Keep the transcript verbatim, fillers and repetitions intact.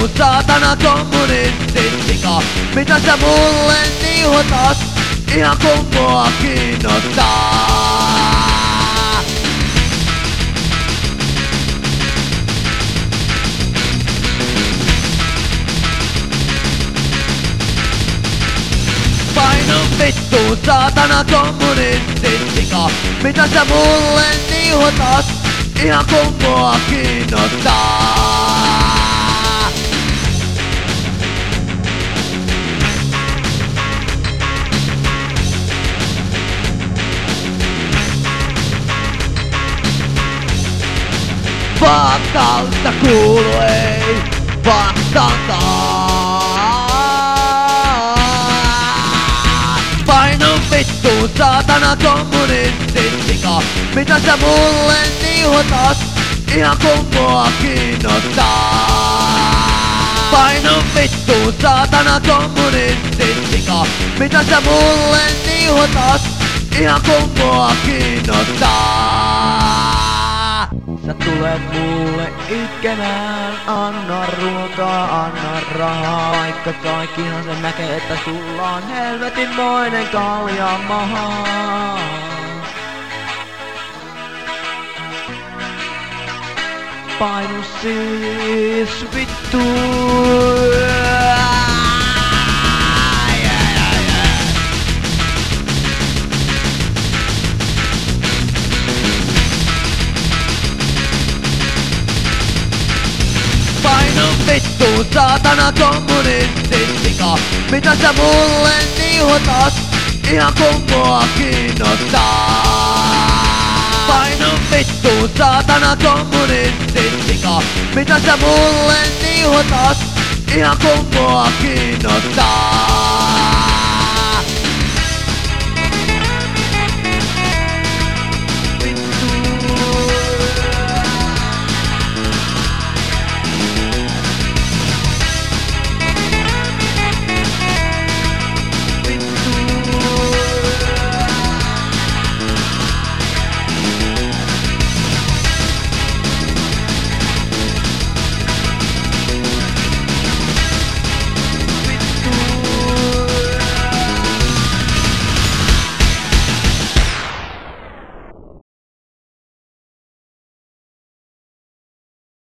vittu saatana kommunistit sika. Mitä sä mulle niuhotat, ihan kun mua kiinnostaa. Painu vittu saatana kommunistit sika. Mitä sä mulle niuhotat, ihan kun mua kiinnostaa. Vastautta kuulu ei vastaantaa. Painu vittu saatana kommunistit sika. Mitä sä mulle niuhotat, ihan kun mua kiinnostaa. Painu vittu saatana kommunistit sika. Mitä sä mulle niuhotat, ihan kun mua kiinnostaa. Sä tulet mulle itkemään, anna ruokaa, anna rahaa. Vaikka kaikkihan se näkee, että sulla on helvetinmoinen kaljamaha. Painu siis vittu. Painu vittu saatana kommunistit sika. Mitä sä mulle niuhotat, ihan kun mua kiinnostaa. Painu vittu saatana kommunistit sika. Mitä sä mulle niuhotat, ihan kun mua kiinnostaa.